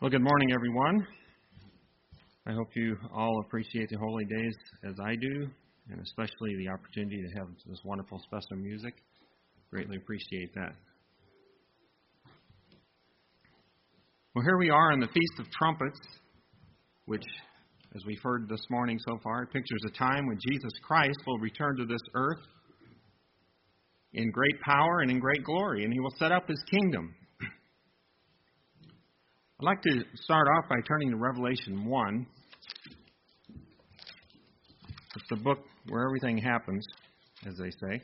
Well, good morning, everyone. I hope you all appreciate the holy days as I do, and especially the opportunity to have this wonderful special music. Greatly appreciate that. Well, here we are on the Feast of Trumpets, which, as we've heard this morning so far, pictures a time when Jesus Christ will return to this earth in great power and in great glory, and he will set up his kingdom. I'd like to start off by turning to Revelation 1. It's the book where everything happens, as they say.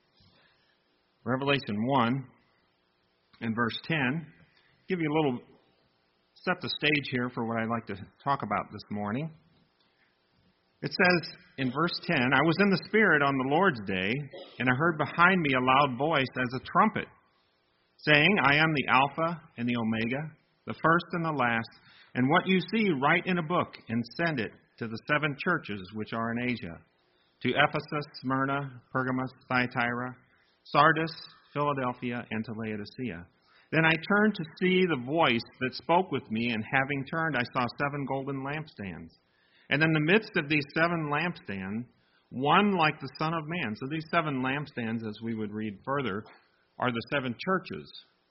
Revelation 1 and verse 10. Give you a little, set the stage here for what I'd like to talk about this morning. It says in verse 10, I was in the Spirit on the Lord's day, and I heard behind me a loud voice as a trumpet, saying, I am the Alpha and the Omega, the first and the last, and what you see write in a book and send it to the 7 churches which are in Asia, to Ephesus, Smyrna, Pergamos, Thyatira, Sardis, Philadelphia, and to Laodicea. Then I turned to see the voice that spoke with me, and having turned I saw 7 golden lampstands. And in the midst of these 7 lampstands, one like the Son of Man. So these 7 lampstands, as we would read further, are the 7 churches.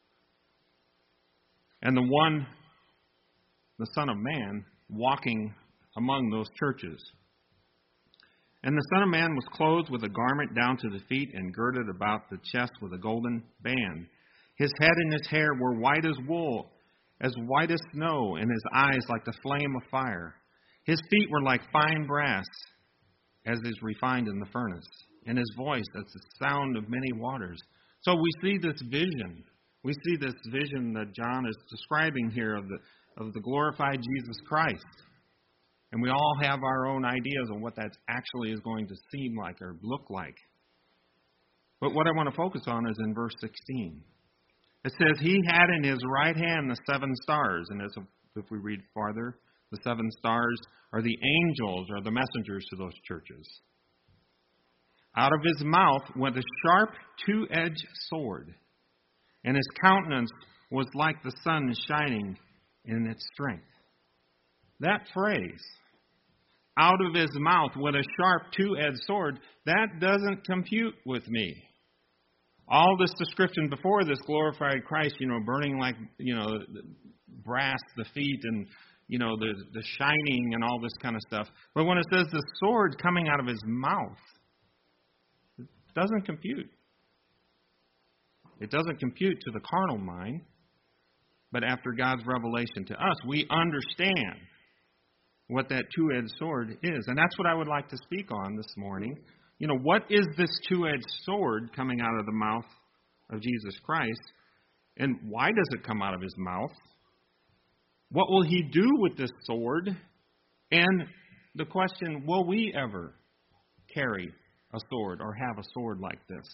And the one, the Son of Man, walking among those churches. And the Son of Man was clothed with a garment down to the feet and girded about the chest with a golden band. His head and his hair were white as wool, as white as snow, and his eyes like the flame of fire. His feet were like fine brass, as is refined in the furnace, and his voice as the sound of many waters. So we see this vision. We see this vision that John is describing here of the glorified Jesus Christ. And we all have our own ideas of what that actually is going to seem like or look like. But what I want to focus on is in verse 16. It says, he had in his right hand the 7 stars. And if we read farther, the 7 stars are the angels or the messengers to those churches. Out of his mouth went a sharp 2-edged sword, and his countenance was like the sun shining in its strength. That phrase, out of his mouth went a sharp 2-edged sword, that doesn't compute with me. All this description before this glorified Christ, burning like, brass, the feet, and, the shining and all this kind of stuff. But when it says the sword coming out of his mouth, it doesn't compute. It doesn't compute to the carnal mind. But after God's revelation to us, we understand what that 2-edged sword is. And that's what I would like to speak on this morning. What is this 2-edged sword coming out of the mouth of Jesus Christ? And why does it come out of his mouth? What will he do with this sword? And the question, will we ever carry a sword or have a sword like this?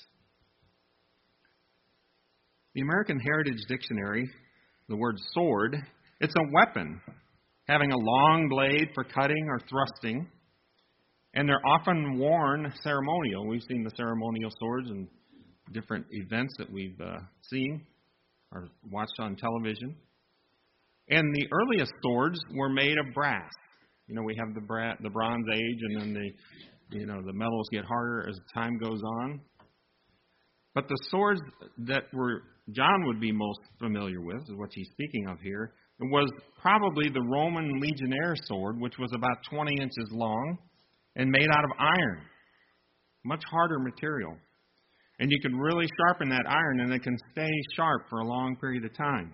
The American Heritage Dictionary, the word sword, it's a weapon having a long blade for cutting or thrusting, and they're often worn ceremonial. We've seen the ceremonial swords in different events that we've seen or watched on television. And the earliest swords were made of brass. We have the Bronze Age, and then the metals get harder as time goes on. But the swords that John would be most familiar with, is what he's speaking of here, was probably the Roman legionnaire sword, which was about 20 inches long and made out of iron. Much harder material. And you can really sharpen that iron, and it can stay sharp for a long period of time.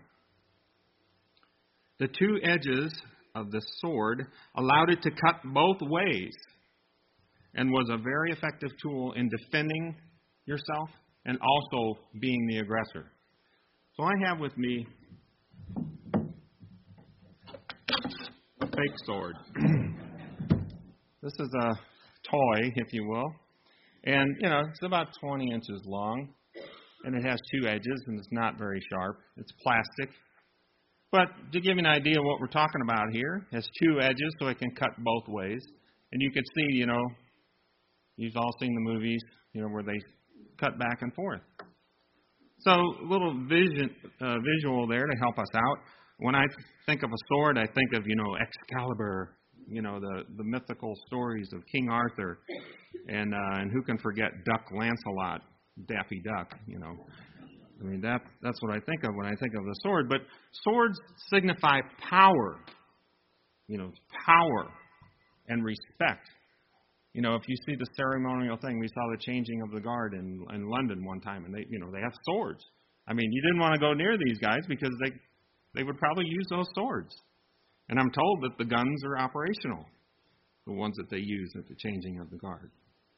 The 2 edges of the sword allowed it to cut both ways and was a very effective tool in defending yourself and also being the aggressor. So I have with me a fake sword. This is a toy, if you will. And, it's about 20 inches long. And it has 2 edges, and it's not very sharp. It's plastic. But to give you an idea of what we're talking about here, it has 2 edges, so it can cut both ways. And you can see, you've all seen the movies, where they cut back and forth. So a little visual there to help us out. When I think of a sword, I think of, Excalibur, the mythical stories of King Arthur. And who can forget Duck Lancelot, Daffy Duck, I mean, that's what I think of when I think of the sword. But swords signify power, power and respect. If you see the ceremonial thing, we saw the changing of the guard in London one time, and they have swords. I mean, you didn't want to go near these guys because they would probably use those swords. And I'm told that the guns are operational, the ones that they use at the changing of the guard.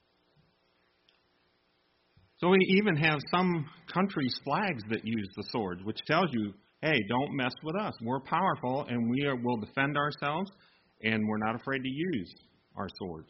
So we even have some countries' flags that use the swords, which tells you, hey, don't mess with us. We're powerful, and will defend ourselves, and we're not afraid to use our swords.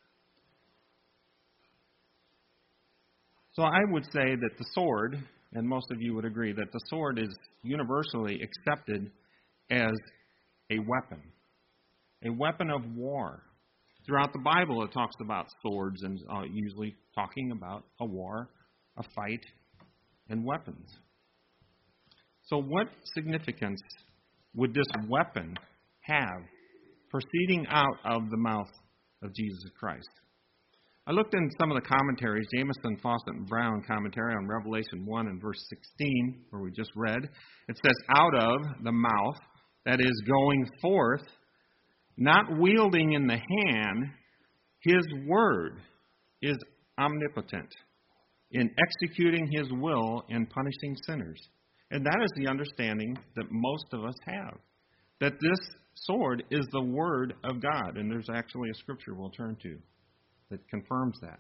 So I would say that the sword, and most of you would agree, that the sword is universally accepted as a weapon of war. Throughout the Bible, it talks about swords and usually talking about a war, a fight, and weapons. So what significance would this weapon have proceeding out of the mouth of Jesus Christ? I looked in some of the commentaries, Jamieson, Fausset, and Brown commentary on Revelation 1 and verse 16, where we just read. It says, out of the mouth, that is going forth, not wielding in the hand, his word is omnipotent in executing his will and punishing sinners. And that is the understanding that most of us have, that this sword is the word of God. And there's actually a scripture we'll turn to that confirms that.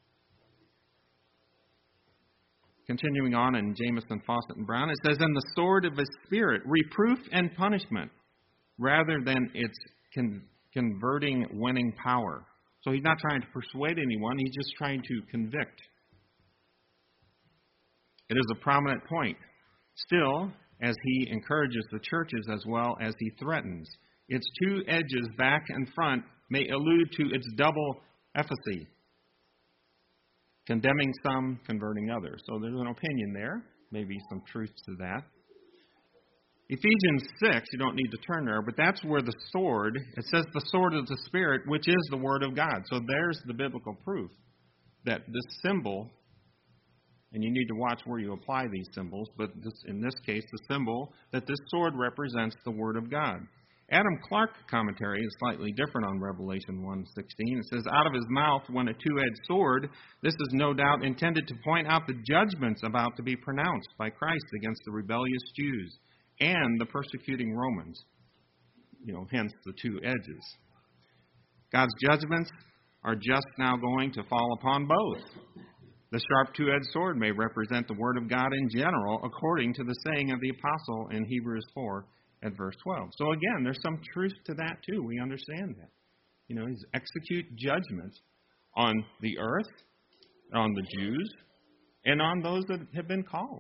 Continuing on in Jamieson, Fausset, and Brown, it says, and the sword of his spirit, reproof and punishment, rather than its converting, winning power. So he's not trying to persuade anyone, he's just trying to convict. It is a prominent point. Still, as he encourages the churches as well as he threatens, its two edges, back and front, may allude to its double efficacy, condemning some, converting others. So there's an opinion there, maybe some truth to that. Ephesians 6, you don't need to turn there, but that's where the sword, it says the sword of the Spirit, which is the Word of God. So there's the biblical proof that this symbol, and you need to watch where you apply these symbols, but in this case, the symbol that this sword represents the Word of God. Adam Clark commentary is slightly different on Revelation 1:16. It says, out of his mouth went a two-edged sword. This is no doubt intended to point out the judgments about to be pronounced by Christ against the rebellious Jews and the persecuting Romans. Hence the two edges. God's judgments are just now going to fall upon both. The sharp two-edged sword may represent the Word of God in general, according to the saying of the Apostle in Hebrews 4 at verse 12. So again, there's some truth to that too. We understand that. He's execute judgment on the earth, on the Jews, and on those that have been called.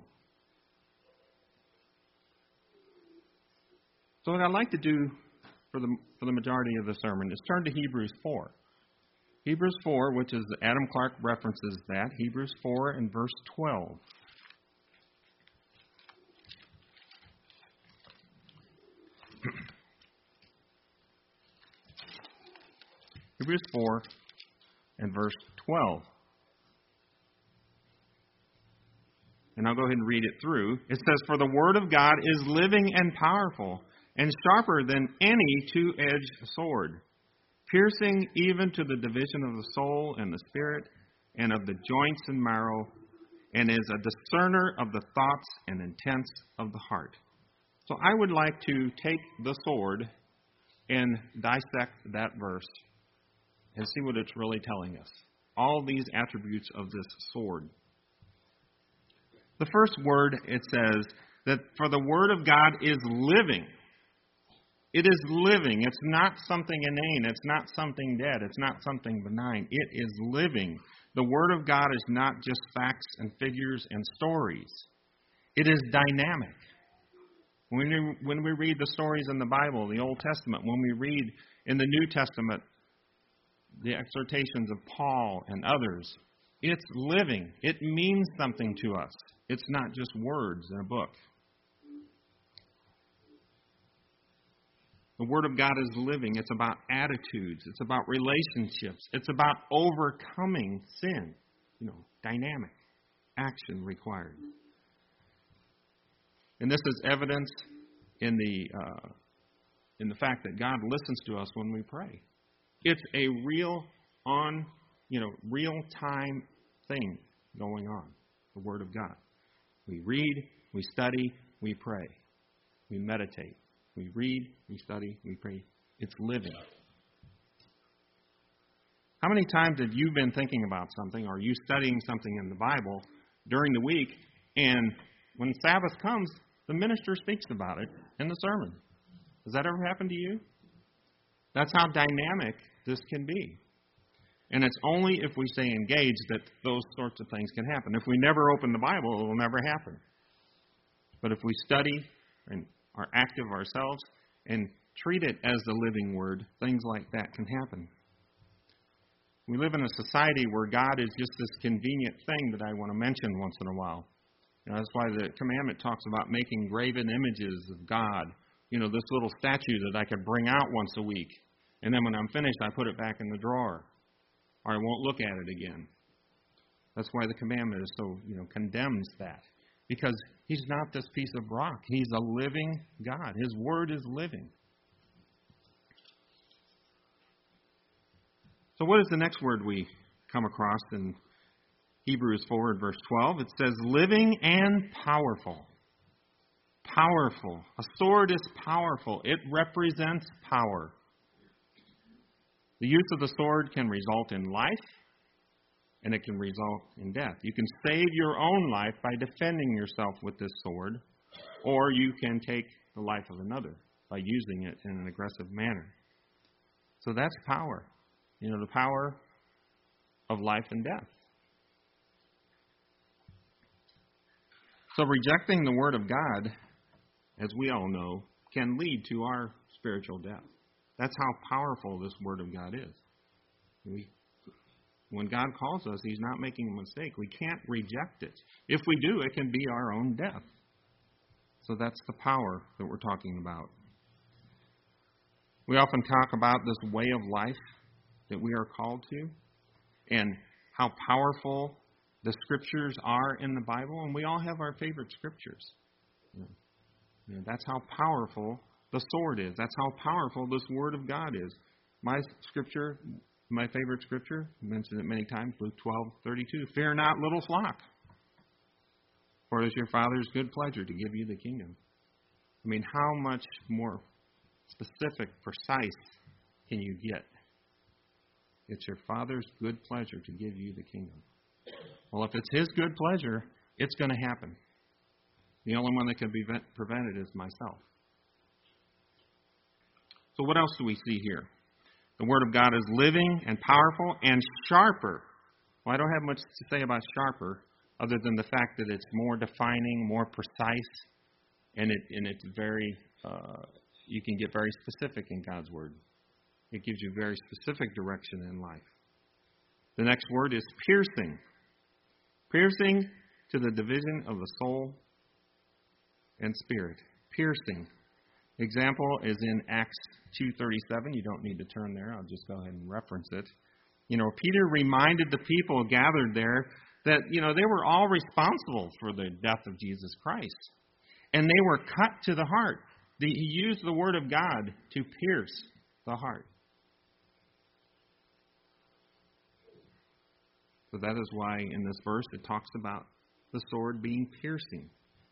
So what I'd like to do for the majority of the sermon is turn to Hebrews 4. Hebrews 4, which is Adam Clark references that, Hebrews 4 and verse 12. Hebrews 4 and verse 12. And I'll go ahead and read it through. It says, for the word of God is living and powerful, and sharper than any two-edged sword, piercing even to the division of the soul and the spirit, and of the joints and marrow, and is a discerner of the thoughts and intents of the heart. So I would like to take the sword and dissect that verse and see what it's really telling us. All these attributes of this sword. The first word, it says that for the word of God is living. It is living. It's not something inane. It's not something dead. It's not something benign. It is living. The word of God is not just facts and figures and stories. It is dynamic. When we read the stories in the Bible, the Old Testament, when we read in the New Testament, the exhortations of Paul and others, it's living. It means something to us. It's not just words in a book. The Word of God is living. It's about attitudes. It's about relationships. It's about overcoming sin. Dynamic action required. And this is evidence in the fact that God listens to us when we pray. It's a real-time thing going on. The Word of God. We read, we study, we pray, we meditate. We read, we study, we pray. It's living. How many times have you been thinking about something, or you studying something in the Bible during the week, and when Sabbath comes, the minister speaks about it in the sermon? Has that ever happened to you? That's how dynamic this can be. And it's only if we stay engaged that those sorts of things can happen. If we never open the Bible, it will never happen. But if we study and are active ourselves and treat it as the living Word, things like that can happen. We live in a society where God is just this convenient thing that I want to mention once in a while. That's why the commandment talks about making graven images of God. This little statue that I could bring out once a week. And then when I'm finished, I put it back in the drawer. Or I won't look at it again. That's why the commandment is so, condemns that. Because He's not this piece of rock. He's a living God. His Word is living. So what is the next word we come across in Hebrews 4 verse 12? It says, living and powerful. Powerful. A sword is powerful. It represents power. The use of the sword can result in life, and it can result in death. You can save your own life by defending yourself with this sword, or you can take the life of another by using it in an aggressive manner. So that's power. The power of life and death. So rejecting the Word of God, as we all know, can lead to our spiritual death. That's how powerful this Word of God is. When God calls us, He's not making a mistake. We can't reject it. If we do, it can be our own death. So that's the power that we're talking about. We often talk about this way of life that we are called to and how powerful the Scriptures are in the Bible. And we all have our favorite Scriptures. That's how powerful the sword is. That's how powerful this Word of God is. My favorite Scripture, I mentioned it many times, Luke 12:32. Fear not, little flock, for it is your Father's good pleasure to give you the kingdom. How much more specific, precise can you get? It's your Father's good pleasure to give you the kingdom. Well, if it's His good pleasure, it's going to happen. The only one that can prevent it is myself. So what else do we see here? The Word of God is living and powerful and sharper. Well, I don't have much to say about sharper other than the fact that it's more defining, more precise, and it's very, you can get very specific in God's Word. It gives you very specific direction in life. The next word is piercing. Piercing to the division of the soul and spirit. Piercing. Example is in Acts 2:37. You don't need to turn there. I'll just go ahead and reference it. Peter reminded the people gathered there that, they were all responsible for the death of Jesus Christ. And they were cut to the heart. He used the Word of God to pierce the heart. So that is why in this verse it talks about the sword being piercing.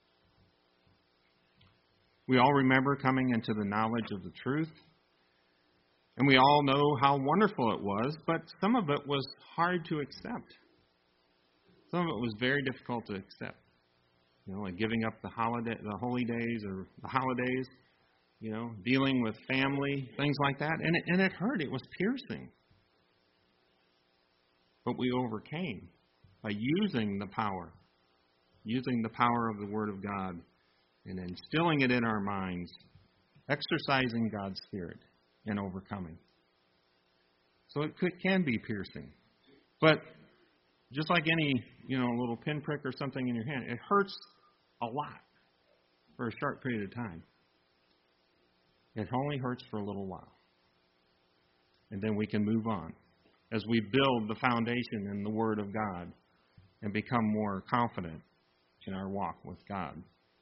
We all remember coming into the knowledge of the truth. And we all know how wonderful it was, but some of it was hard to accept. Some of it was very difficult to accept. Like giving up the holy days or the holidays, dealing with family, things like that. And it hurt. It was piercing. But we overcame by using the power of the Word of God and instilling it in our minds, exercising God's Spirit and overcoming. So it can be piercing. But just like any, little pinprick or something in your hand, it hurts a lot for a short period of time. It only hurts for a little while. And then we can move on as we build the foundation in the Word of God and become more confident in our walk with God.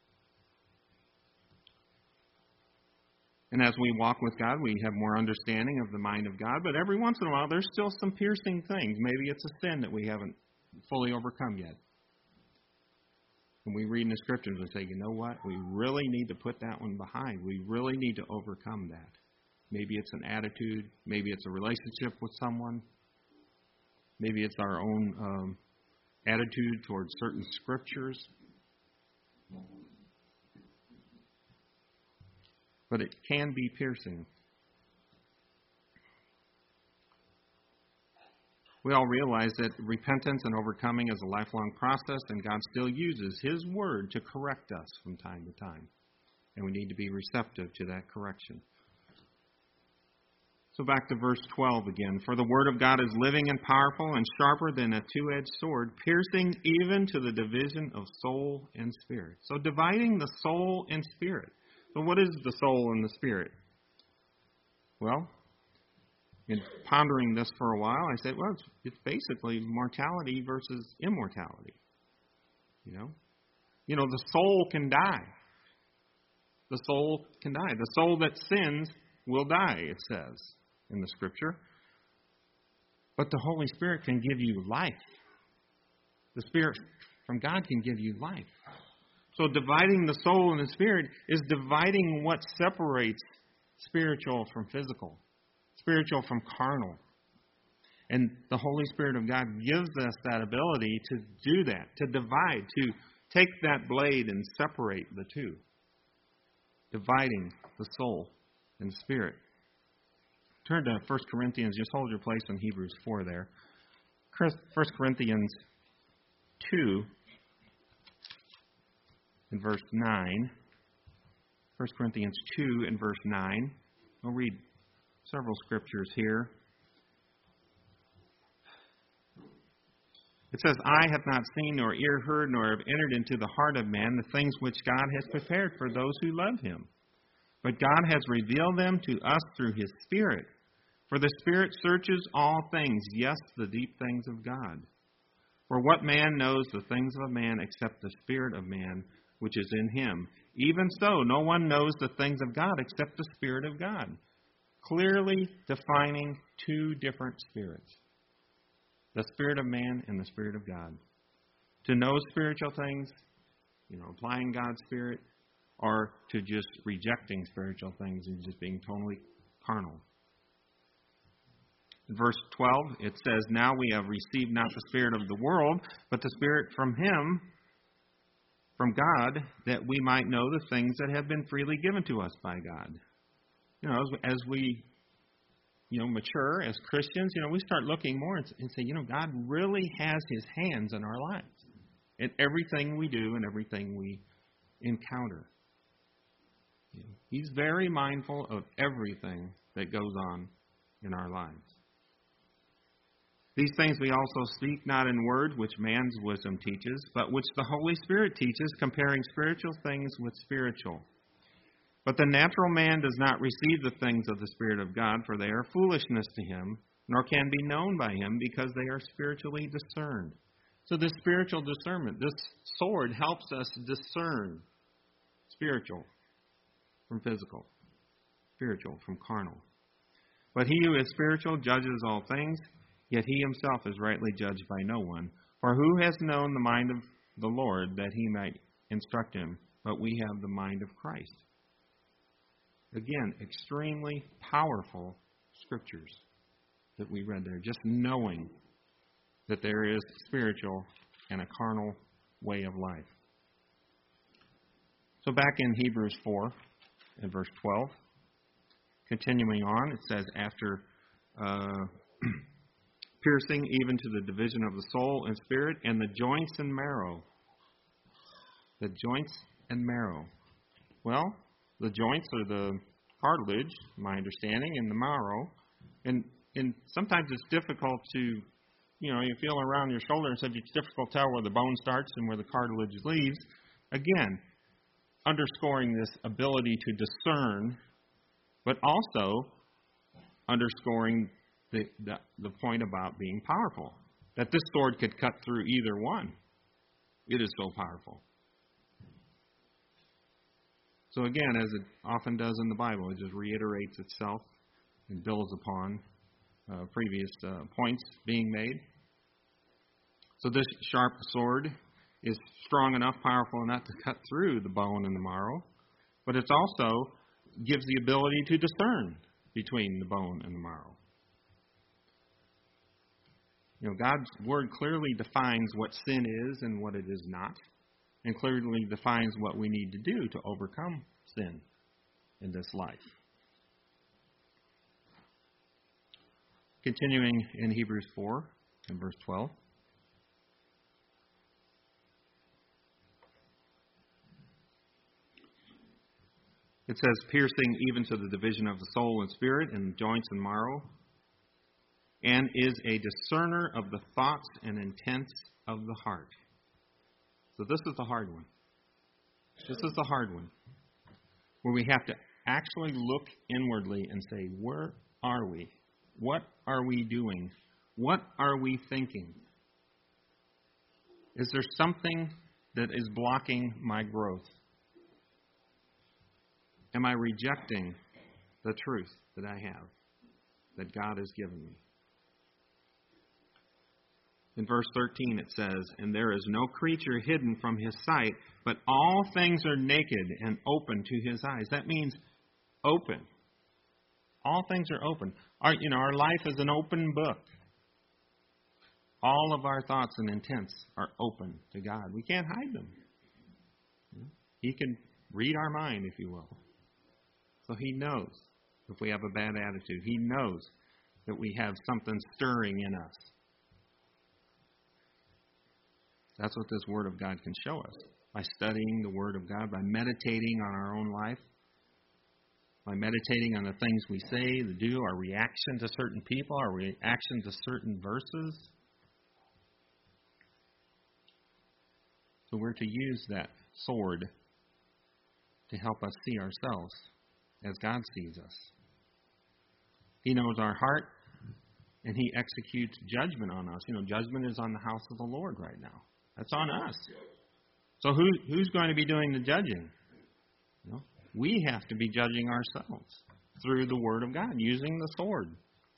And as we walk with God, we have more understanding of the mind of God. But every once in a while, there's still some piercing things. Maybe it's a sin that we haven't fully overcome yet. And we read in the Scriptures and say, you know what? We really need to put that one behind. We really need to overcome that. Maybe it's an attitude. Maybe it's a relationship with someone. Maybe it's our own attitude towards certain Scriptures. But it can be piercing. We all realize that repentance and overcoming is a lifelong process, and God still uses His Word to correct us from time to time. And we need to be receptive to that correction. So back to verse 12 again. For the Word of God is living and powerful and sharper than a two-edged sword, piercing even to the division of soul and spirit. So dividing the soul and spirit. So what is the soul and the spirit? Well, in pondering this for a while, I said, well, it's basically mortality versus immortality. The soul can die. The soul can die. The soul that sins will die, it says in the Scripture. But the Holy Spirit can give you life. The Spirit from God can give you life. So dividing the soul and the spirit is dividing what separates spiritual from physical, spiritual from carnal. And the Holy Spirit of God gives us that ability to do that, to divide, to take that blade and separate the two. Dividing the soul and spirit. Turn to 1 Corinthians. Just hold your place in Hebrews 4 there. 1 Corinthians 2 in verse 9. 1 Corinthians 2 in verse 9. I'll read several scriptures here. It says, "Eye hath not seen, nor ear heard, nor have entered into the heart of man the things which God has prepared for those who love Him. But God has revealed them to us through His Spirit. For the Spirit searches all things, yes, the deep things of God. For what man knows the things of a man except the Spirit of man which is in him? Even so, no one knows the things of God except the Spirit of God." Clearly defining two different spirits. The spirit of man and the Spirit of God. To know spiritual things, applying God's Spirit, or to just rejecting spiritual things and just being totally carnal. In verse 12, it says, "Now we have received not the spirit of the world, but the Spirit from Him, from God, that we might know the things that have been freely given to us by God." As we mature as Christians, we start looking more and say, God really has His hands in our lives. In everything we do and everything we encounter. He's very mindful of everything that goes on in our lives. These things we also speak not in words which man's wisdom teaches, but which the Holy Spirit teaches, comparing spiritual things with spiritual. But the natural man does not receive the things of the Spirit of God, for they are foolishness to him, nor can be known by him, because they are spiritually discerned. So this spiritual discernment, this sword helps us discern spiritual from physical, spiritual from carnal. But he who is spiritual judges all things, yet he himself is rightly judged by no one. For who has known the mind of the Lord, that He might instruct him? But we have the mind of Christ. Again, extremely powerful scriptures that we read there. Just knowing that there is spiritual and a carnal way of life. So back in Hebrews 4, in verse 12, continuing on, it says, after piercing even to the division of the soul and spirit and the joints and marrow. The joints and marrow. Well, the joints are the cartilage, my understanding, and the marrow. And sometimes it's difficult to you feel around your shoulder and said it's difficult to tell where the bone starts and where the cartilage leaves. Again, underscoring this ability to discern, but also underscoring the point about being powerful. That this sword could cut through either one. It is so powerful. So again, as it often does in the Bible, it just reiterates itself and builds upon previous points being made. So this sharp sword is strong enough, powerful enough to cut through the bone and the marrow, but it also gives the ability to discern between the bone and the marrow. God's Word clearly defines what sin is and what it is not, and clearly defines what we need to do to overcome sin in this life. Continuing in Hebrews 4 and verse 12. It says, piercing even to the division of the soul and spirit and joints and marrow, and is a discerner of the thoughts and intents of the heart. So this is the hard one. This is the hard one. Where we have to actually look inwardly and say, where are we? What are we doing? What are we thinking? Is there something that is blocking my growth? Am I rejecting the truth that I have, that God has given me? In verse 13 it says, and there is no creature hidden from his sight, but all things are naked and open to his eyes. That means open. All things are open. Our life is an open book. All of our thoughts and intents are open to God. We can't hide them. He can read our mind, if you will. So He knows if we have a bad attitude. He knows that we have something stirring in us. That's what this Word of God can show us. By studying the Word of God, by meditating on our own life, by meditating on the things we say, the do, our reaction to certain people, our reaction to certain verses. So we're to use that sword to help us see ourselves as God sees us. He knows our heart, and He executes judgment on us. Judgment is on the house of the Lord right now. That's on us. So who's going to be doing the judging? We have to be judging ourselves through the Word of God, using the sword.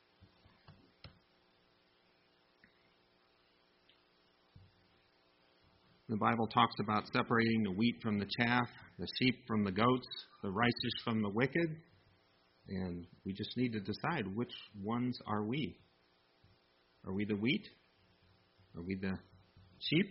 The Bible talks about separating the wheat from the chaff, the sheep from the goats, the righteous from the wicked. And we just need to decide which ones are we. Are we the wheat? Are we the sheep?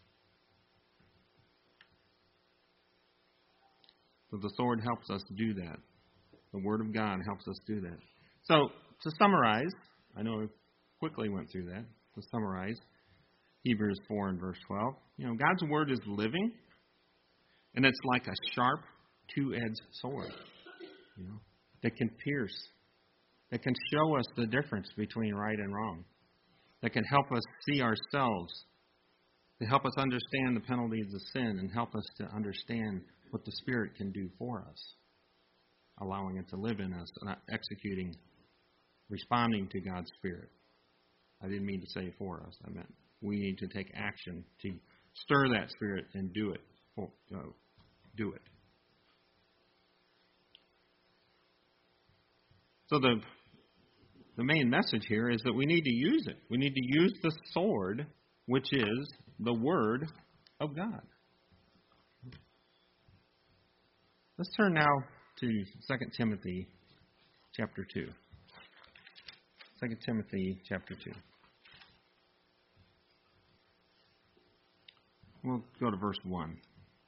So the sword helps us do that. The Word of God helps us do that. So to summarize, I know I quickly went through that. To summarize, Hebrews 4 and verse 12. God's Word is living, and it's like a sharp, two-edged sword, that can pierce, that can show us the difference between right and wrong, that can help us see ourselves, to help us understand the penalties of sin, and help us to understand what the Spirit can do for us, allowing it to live in us, not executing, responding to God's Spirit. I didn't mean to say for us. I meant we need to take action to stir that Spirit and do it. Do it. So the main message here is that we need to use it. We need to use the sword, which is the Word of God. Let's turn now to 2 Timothy chapter 2. 2 Timothy chapter 2. We'll go to verse 1.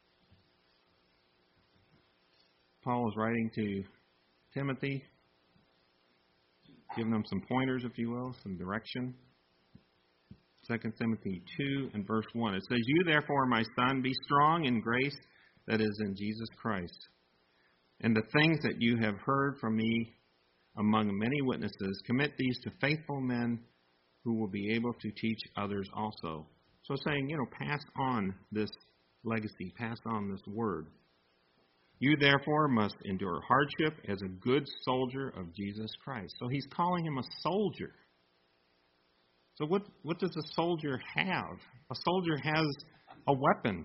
Paul is writing to Timothy, giving him some pointers, if you will, some direction. 2 Timothy 2 and verse 1. It says, you therefore, my son, be strong in grace that is in Jesus Christ. And the things that you have heard from me among many witnesses, commit these to faithful men who will be able to teach others also. So saying, pass on this legacy, pass on this word. You therefore must endure hardship as a good soldier of Jesus Christ. So he's calling him a soldier. So what does a soldier have? A soldier has a weapon,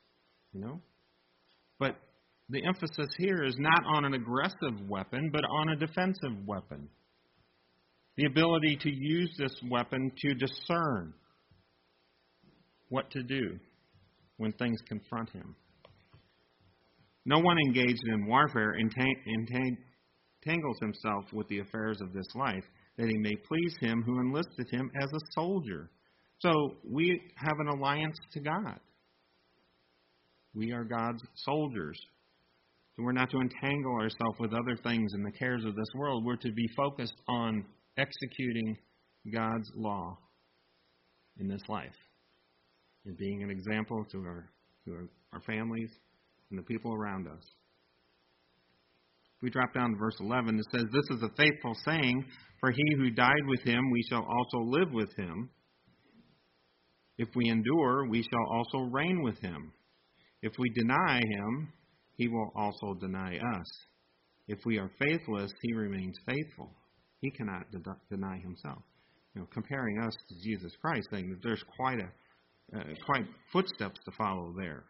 But the emphasis here is not on an aggressive weapon, but on a defensive weapon. The ability to use this weapon to discern what to do when things confront him. No one engaged in warfare entangles himself with the affairs of this life, that he may please him who enlisted him as a soldier. So we have an alliance to God. We are God's soldiers. So we're not to entangle ourselves with other things and the cares of this world. We're to be focused on executing God's law in this life and being an example to our families and the people around us. If we drop down to verse 11, it says, "This is a faithful saying, for he who died with him, we shall also live with him. If we endure, we shall also reign with him. If we deny him, he will also deny us. If we are faithless, he remains faithful. He cannot deny himself." Comparing us to Jesus Christ, saying that there's quite footsteps to follow there.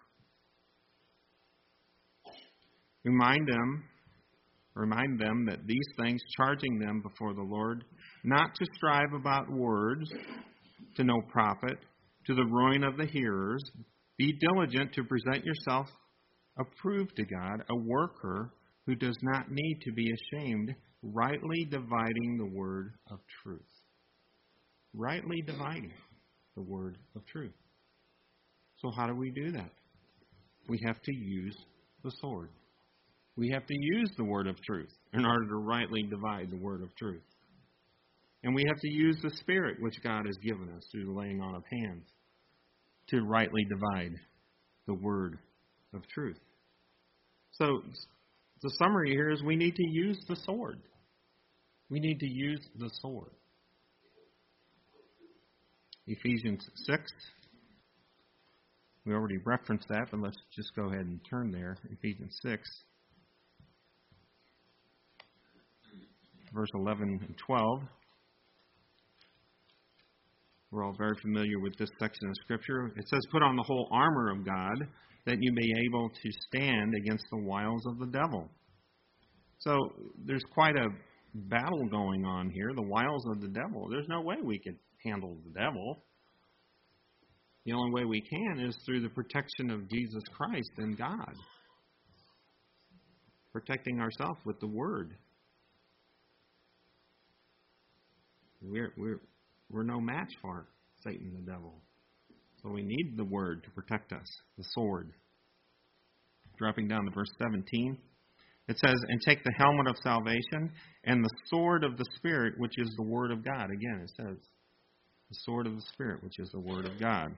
Remind them that these things, charging them before the Lord, not to strive about words to no profit, to the ruin of the hearers. Be diligent to present yourself approved to God, a worker who does not need to be ashamed, rightly dividing the word of truth. Rightly dividing the word of truth. So how do we do that? We have to use the sword. We have to use the word of truth in order to rightly divide the word of truth. And we have to use the Spirit which God has given us through the laying on of hands to rightly divide the word of truth. So the summary here is we need to use the sword. We need to use the sword. Ephesians 6. We already referenced that, but let's just go ahead and turn there. Ephesians 6. Verse 11 and 12. We're all very familiar with this section of Scripture. It says, "Put on the whole armor of God, that you may be able to stand against the wiles of the devil." So there's quite a battle going on here, the wiles of the devil. There's no way we could handle the devil. The only way we can is through the protection of Jesus Christ and God. Protecting ourselves with the Word. We're no match for Satan the devil. So we need the Word to protect us, the sword. Dropping down to verse 17, it says, "And take the helmet of salvation and the sword of the Spirit, which is the Word of God." Again, it says, the sword of the Spirit, which is the Word of God.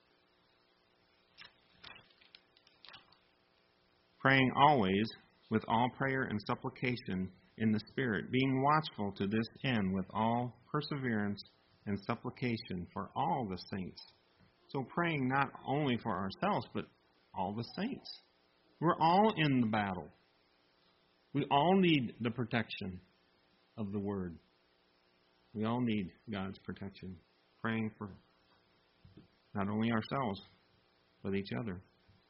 Praying always with all prayer and supplication in the Spirit, being watchful to this end with all perseverance and supplication for all the saints. So praying not only for ourselves, but all the saints. We're all in the battle. We all need the protection of the Word. We all need God's protection. Praying for not only ourselves, but each other.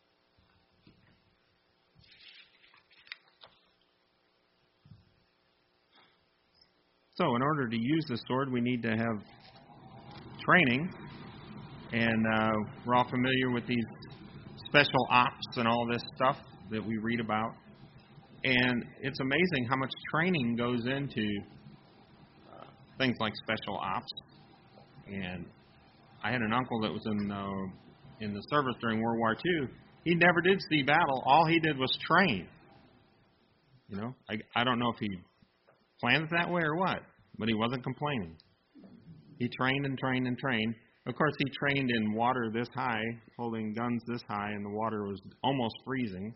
So in order to use the sword, we need to have training. And we're all familiar with these special ops and all this stuff that we read about. And it's amazing how much training goes into things like special ops. And I had an uncle that was in the service during World War II. He never did see battle. All he did was train. I don't know if he planned it that way or what, but he wasn't complaining. He trained and trained and trained. Of course, he trained in water this high, holding guns this high, and the water was almost freezing.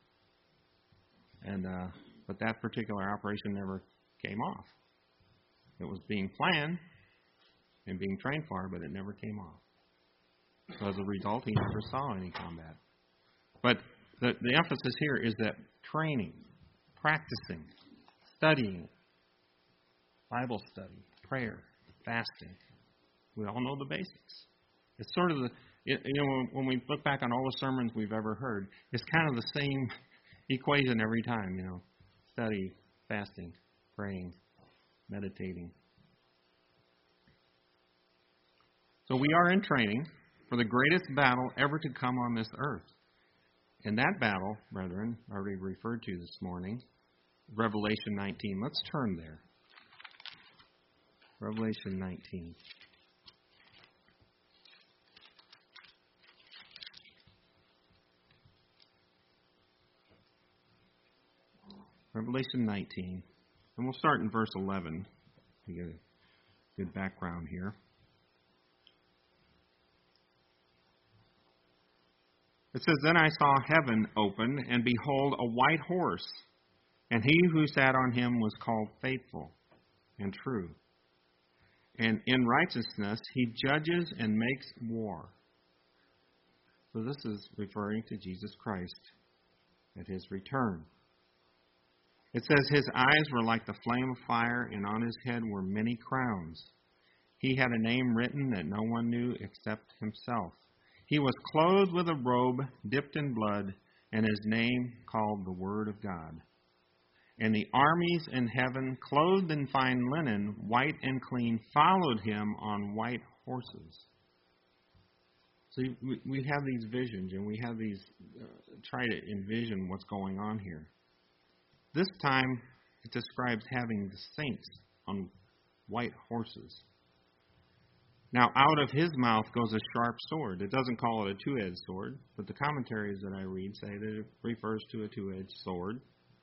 But that particular operation never came off. It was being planned, and being trained for, but it never came off. So as a result, he never saw any combat. But the emphasis here is that training, practicing, studying, Bible study, prayer, fasting. We all know the basics. It's sort of when we look back on all the sermons we've ever heard, it's kind of the same equation every time, Study, fasting, praying, meditating. So we are in training for the greatest battle ever to come on this earth. And that battle, brethren, already referred to this morning, Revelation 19. Let's turn there. Revelation 19. Revelation 19. And we'll start in verse 11 to get a good background here. It says, Then I saw heaven open, and behold, a white horse, and he who sat on him was called Faithful and True. And in righteousness he judges and makes war. So this is referring to Jesus Christ at his return. It says, His eyes were like the flame of fire, and on his head were many crowns. He had a name written that no one knew except himself. He was clothed with a robe dipped in blood, and his name called the Word of God. And the armies in heaven, clothed in fine linen, white and clean, followed him on white horses. So we have these visions, and we have these, try to envision what's going on here. This time, it describes having the saints on white horses. Now, out of his mouth goes a sharp sword. It doesn't call it a two-edged sword, but the commentaries that I read say that it refers to a two-edged sword.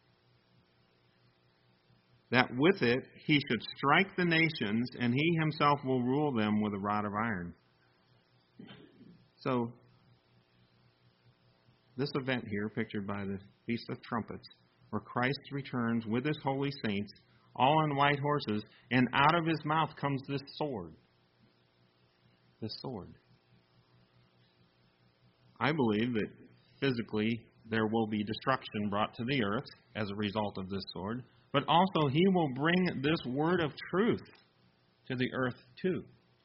That with it he should strike the nations, and he himself will rule them with a rod of iron. So, this event here, pictured by the Feast of Trumpets, where Christ returns with his holy saints, all on white horses, and out of his mouth comes this sword. This sword. I believe that physically there will be destruction brought to the earth as a result of this sword, but also he will bring this word of truth to the earth too.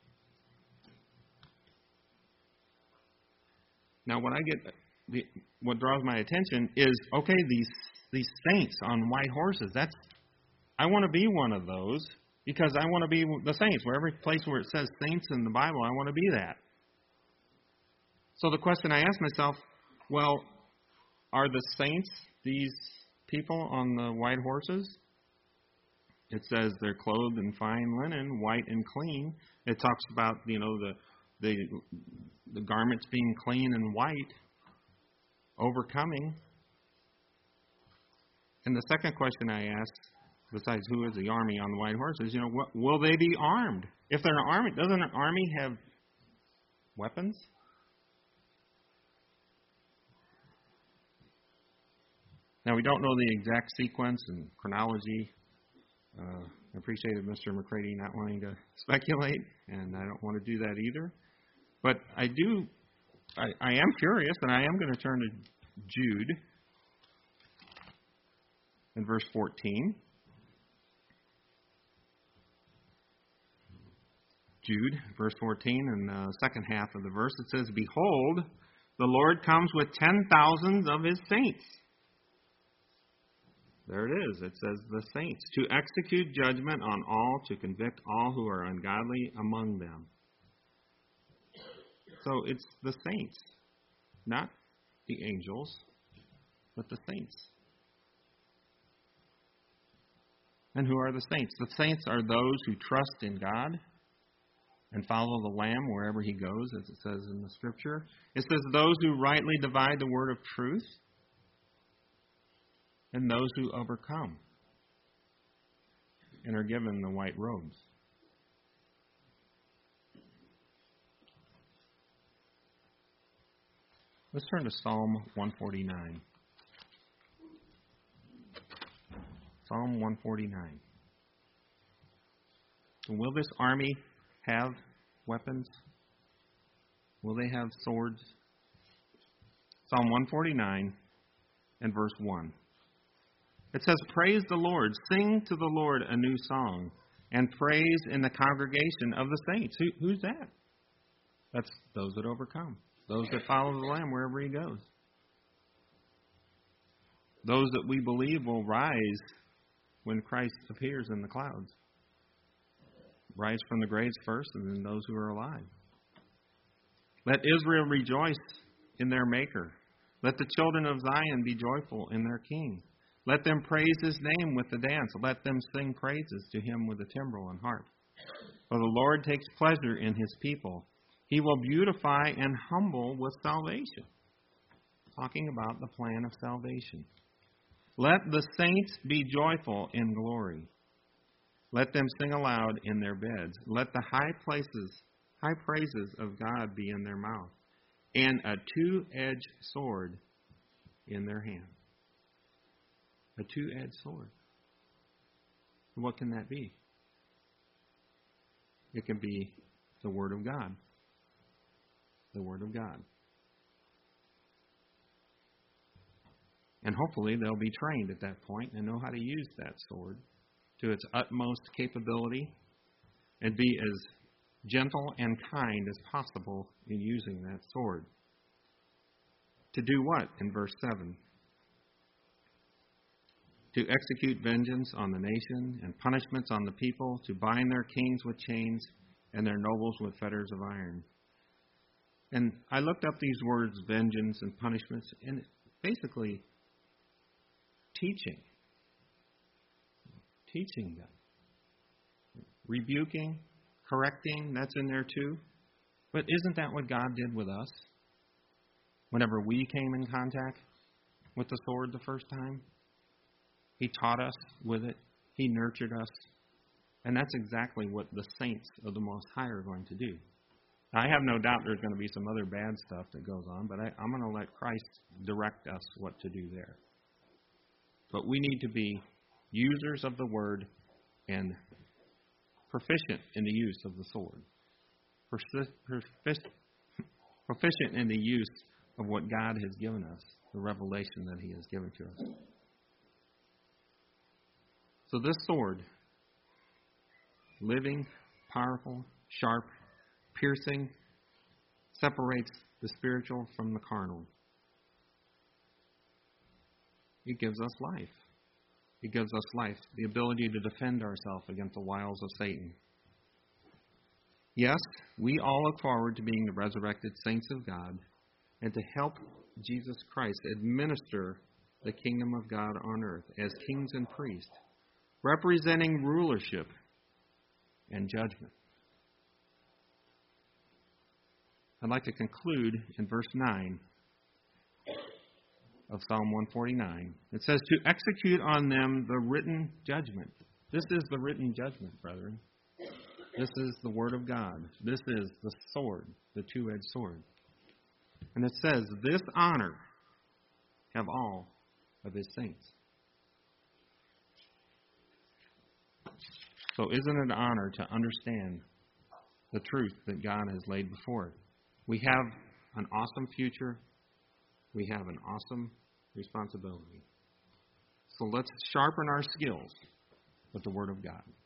Now, what draws my attention is, okay, these saints on white horses. I want to be one of those because I want to be the saints. Where every place where it says saints in the Bible, I want to be that. So the question I ask myself, well, are the saints these people on the white horses? It says they're clothed in fine linen, white and clean. It talks about, the garments being clean and white, overcoming. And the second question I ask, besides who is the army on the white horses, will they be armed? If they're an army, doesn't an army have weapons? Now, we don't know the exact sequence and chronology. I appreciated Mr. McCready not wanting to speculate, and I don't want to do that either. But I am curious, and I am going to turn to Jude in verse 14. Jude, verse 14, in the second half of the verse, it says, Behold, the Lord comes with 10,000s of his saints. There it is. It says the saints. To execute judgment on all, to convict all who are ungodly among them. So it's the saints, not the angels, but the saints. And who are the saints? The saints are those who trust in God and follow the Lamb wherever he goes, as it says in the Scripture. It says those who rightly divide the word of truth, and those who overcome and are given the white robes. Let's turn to Psalm 149. Psalm 149. Will this army have weapons? Will they have swords? Psalm 149 and verse 1. It says, "Praise the Lord, sing to the Lord a new song, and praise in the congregation of the saints." Who's that? That's those that overcome, those that follow the Lamb wherever He goes. Those that we believe will rise when Christ appears in the clouds. Rise from the graves first, and then those who are alive. Let Israel rejoice in their Maker. Let the children of Zion be joyful in their King. Let them praise His name with the dance. Let them sing praises to Him with the timbrel and harp. For the Lord takes pleasure in His people. He will beautify and humble with salvation. Talking about the plan of salvation. Let the saints be joyful in glory. Let them sing aloud in their beds. Let the high praises of God be in their mouth, and a two-edged sword in their hand. A two-edged sword. What can that be? It can be the Word of God. The Word of God. And hopefully they'll be trained at that point and know how to use that sword to its utmost capability and be as gentle and kind as possible in using that sword. To do what in verse 7? To execute vengeance on the nation and punishments on the people, to bind their kings with chains and their nobles with fetters of iron. And I looked up these words, vengeance and punishments, and basically teaching them. Rebuking, correcting, that's in there too. But isn't that what God did with us? Whenever we came in contact with the sword the first time, He taught us with it. He nurtured us. And that's exactly what the saints of the Most High are going to do. Now, I have no doubt there's going to be some other bad stuff that goes on, but I'm going to let Christ direct us what to do there. But we need to be users of the Word and proficient in the use of the sword. Proficient in the use of what God has given us, the revelation that He has given to us. So this sword, living, powerful, sharp, piercing, separates the spiritual from the carnal. It gives us life. It gives us life, the ability to defend ourselves against the wiles of Satan. Yes, we all look forward to being the resurrected saints of God and to help Jesus Christ administer the kingdom of God on earth as kings and priests, representing rulership and judgment. I'd like to conclude in verse 9 of Psalm 149. It says, to execute on them the written judgment. This is the written judgment, brethren. This is the Word of God. This is the sword, the two-edged sword. And it says, this honor have all of His saints. So isn't it an honor to understand the truth that God has laid before it? We have an awesome future. We have an awesome responsibility. So let's sharpen our skills with the Word of God.